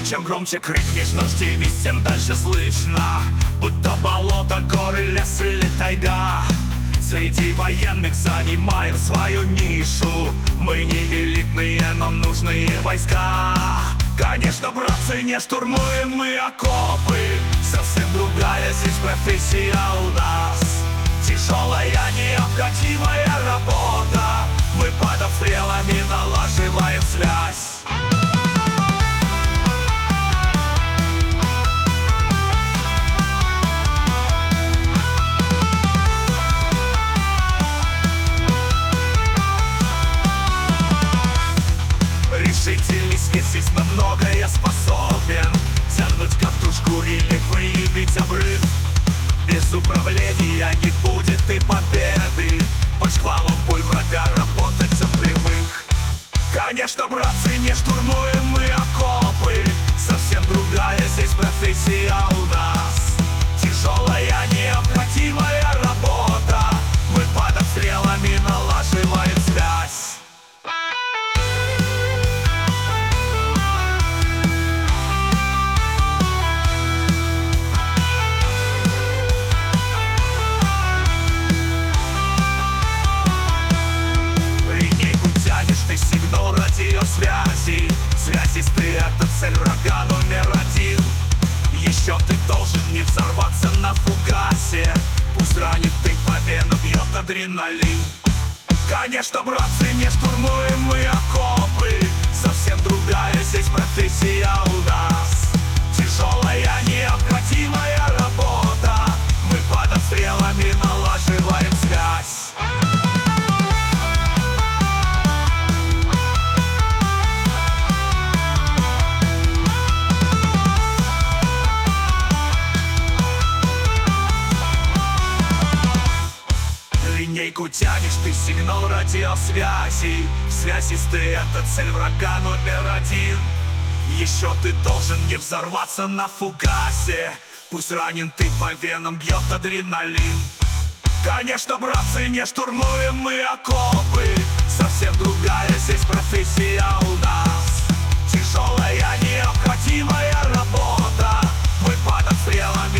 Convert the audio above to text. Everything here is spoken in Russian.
Чем громче крикнешь, нож тем дальше слышно. Будто болото, горы, лес или тайга. Среди военных занимаем свою нишу. Мы не элитные, нам нужные войска. Конечно, братцы, не штурмуем мы окопы. Совсем другая здесь профессия у нас. Тяжелая, необходимая работа. Мы под обстрелами налаживаем связь. Решительный спец на многое способен. Тянуть катушку или выявить обрыв. Без управления не будет и победы. Под шквалом пуль врага работать за привык. Конечно, братцы, не штурмуем мы окопы. Совсем другая здесь профессия у нас. Тяжелая, необходимая работа. Мы под обстрелами налаживаем связь. Сигнал радиосвязи. Связистый — это цель врага номер один. Еще ты должен не взорваться на фугасе. Пусть ранит ты по венам, бьет адреналин. Конечно, братцы, не штурмуем мы окопы. Совсем другая здесь профессия у нас. Тяжелая, необходимая работа. Мы под обстрелами налаживаем связь. Линейку тянешь, ты сигнал радиосвязи. Связистый — это цель врага номер один. Еще ты должен не взорваться на фугасе. Пусть ранен ты по венам, бьет адреналин. Конечно, братцы, не штурмуем мы окопы. Совсем другая здесь профессия у нас. Тяжелая, необходимая работа. Мы под обстрелами